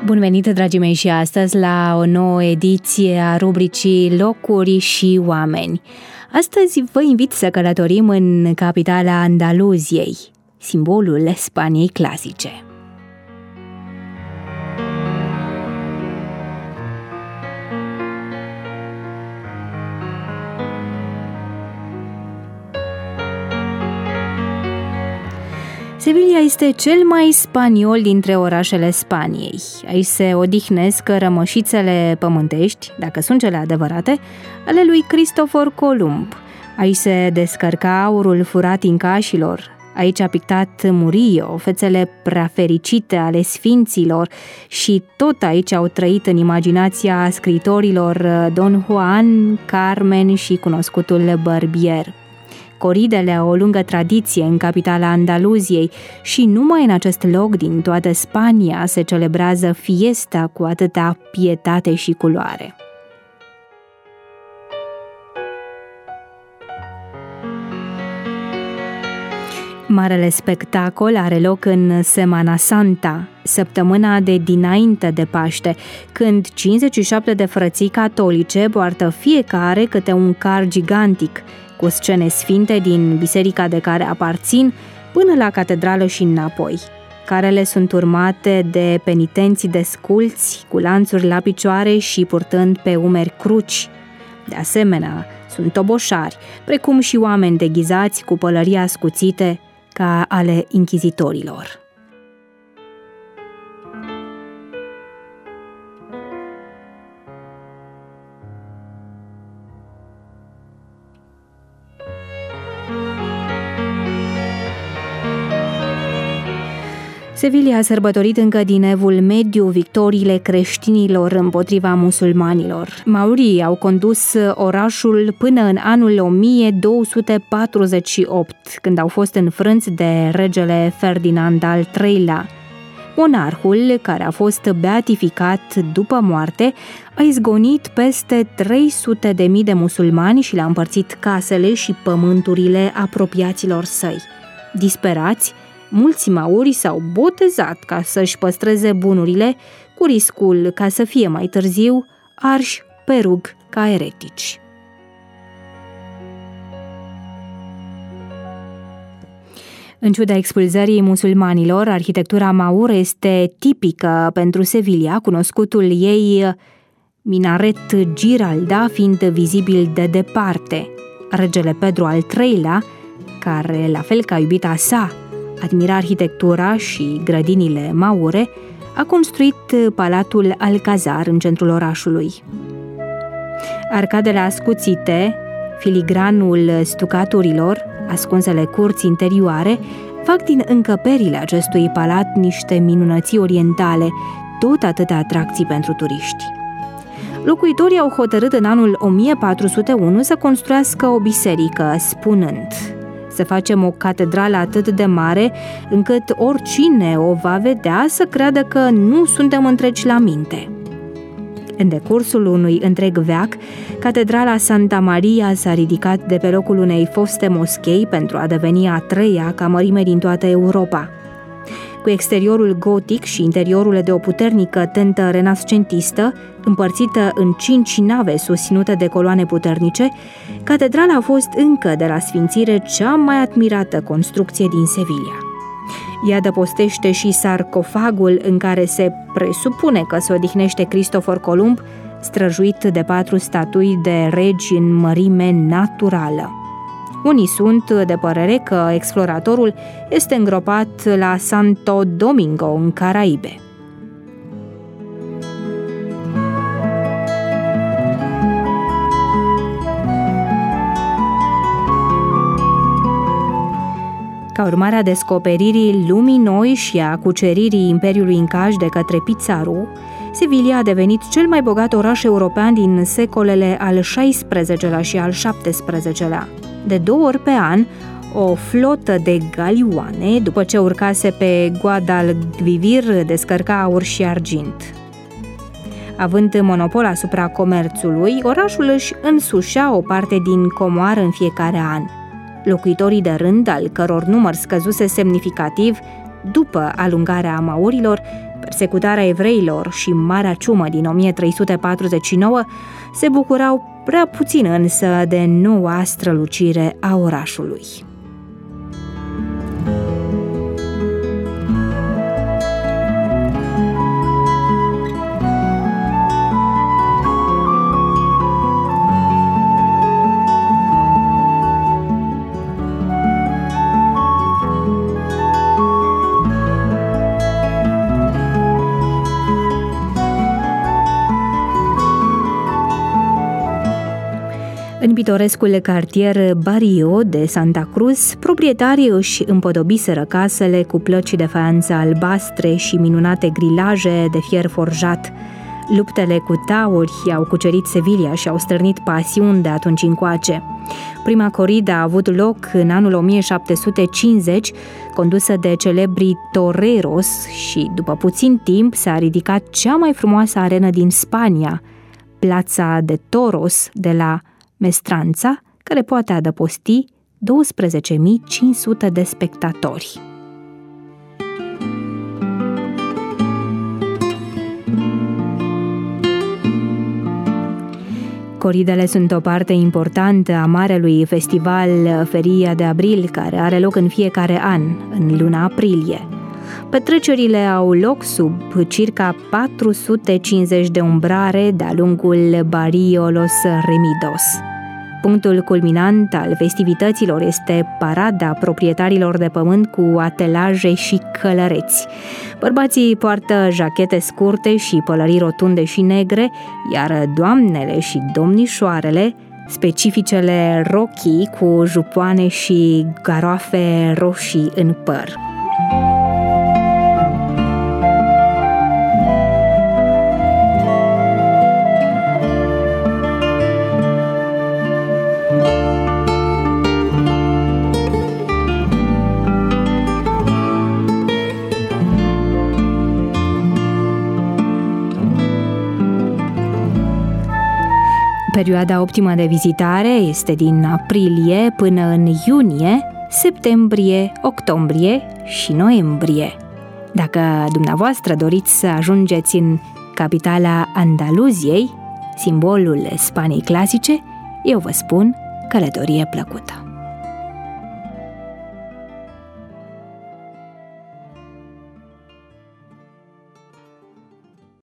Bun venit, dragii mei, și astăzi la o nouă ediție a rubricii Locuri și oameni. Astăzi vă invit să călătorim în capitala Andaluziei, simbolul Spaniei clasice. Sevilla este cel mai spaniol dintre orașele Spaniei. Aici se odihnesc rămășițele pământești, dacă sunt cele adevărate, ale lui Cristofor Columb. Aici se descărca aurul furat incașilor. Aici a pictat Murillo fețele prea fericite ale sfinților și tot aici au trăit în imaginația scriitorilor Don Juan, Carmen și cunoscutul Barbier. Coridele au o lungă tradiție în capitala Andaluziei și numai în acest loc din toată Spania se celebrează fiesta cu atâta pietate și culoare. Marele spectacol are loc în Semana Santa, săptămâna de dinainte de Paște, când 57 de frății catolice poartă fiecare câte un car gigantic, cu scene sfinte din biserica de care aparțin, până la catedrală și înapoi. Carele sunt urmate de penitenți desculți, cu lanțuri la picioare și purtând pe umeri cruci. De asemenea, sunt toboșari, precum și oameni deghizați cu pălării ascuțite, ca ale închizitorilor. Sevilla a sărbătorit încă din Evul Mediu victoriile creștinilor împotriva musulmanilor. Maurii au condus orașul până în anul 1248, când au fost înfrânți de regele Ferdinand al III-lea. Monarhul, care a fost beatificat după moarte, a izgonit peste 300.000 de musulmani și le-a împărțit casele și pământurile apropiaților săi. Disperați, mulți mauri s-au botezat ca să-și păstreze bunurile, cu riscul ca să fie mai târziu arși pe rug ca eretici. În ciuda expulzării musulmanilor, arhitectura maură este tipică pentru Sevilla, cunoscutul ei minaret Giralda fiind vizibil de departe. Regele Pedro al III-lea, care, la fel ca iubita sa, admira arhitectura și grădinile maure, a construit palatul Alcazar în centrul orașului. Arcadele ascuțite, filigranul stucaturilor, ascunsele curți interioare, fac din încăperile acestui palat niște minunății orientale, tot atâtea atracții pentru turiști. Locuitorii au hotărât în anul 1401 să construiască o biserică, spunând: să facem o catedrală atât de mare încât oricine o va vedea să creadă că nu suntem întregi la minte. În decursul unui întreg veac, catedrala Santa Maria s-a ridicat de pe locul unei foste moschei pentru a deveni a treia ca mărime din toată Europa. Cu exteriorul gotic și interiorul de o puternică tentă renascentistă, împărțită în 5 nave susținute de coloane puternice, catedrala a fost încă de la sfințire cea mai admirată construcție din Sevilla. Ea adăpostește și sarcofagul în care se presupune că se odihnește Cristofor Columb, străjuit de 4 statui de regi în mărime naturală. Unii sunt de părere că exploratorul este îngropat la Santo Domingo, în Caraibe. Ca urmare a descoperirii lumii noi și a cuceririi Imperiului Incaș de către Pizarro, Sevilla a devenit cel mai bogat oraș european din secolele al XVI-lea și al XVII-lea. De 2 ori pe an, o flotă de galioane, după ce urcase pe Guadalquivir, descărca aur și argint. Având monopol asupra comerțului, orașul își însușea o parte din comoară în fiecare an. Locuitorii de rând, al căror număr scăzuse semnificativ după alungarea maurilor, persecutarea evreilor și Marea Ciumă din 1349 se bucurau prea puțin însă de noua strălucire a orașului. În pitorescul cartier Barrio de Santa Cruz, proprietarii își împodobiseră casele cu plăci de faianță albastre și minunate grilaje de fier forjat. Luptele cu tauri au cucerit Sevilla și au stârnit pasiuni de atunci încoace. Prima corida a avut loc în anul 1750, condusă de celebrii toreros și, după puțin timp, s-a ridicat cea mai frumoasă arenă din Spania, Plața de Toros de la Mestranța, care poate adăposti 12.500 de spectatori. Coridele sunt o parte importantă a marelui festival Feria de Abril, care are loc în fiecare an, în luna aprilie. Petrecerile au loc sub circa 450 de umbrare de-a lungul Barrio Los Remidos. Punctul culminant al festivităților este parada proprietarilor de pământ cu atelaje și călăreți. Bărbații poartă jachete scurte și pălării rotunde și negre, iar doamnele și domnișoarele specificele rochii cu jupoane și garoafe roșii în păr. Perioada optimă de vizitare este din aprilie până în iunie, septembrie, octombrie și noiembrie. Dacă dumneavoastră doriți să ajungeți în capitala Andaluziei, simbolul Spaniei clasice, eu vă spun călătorie plăcută.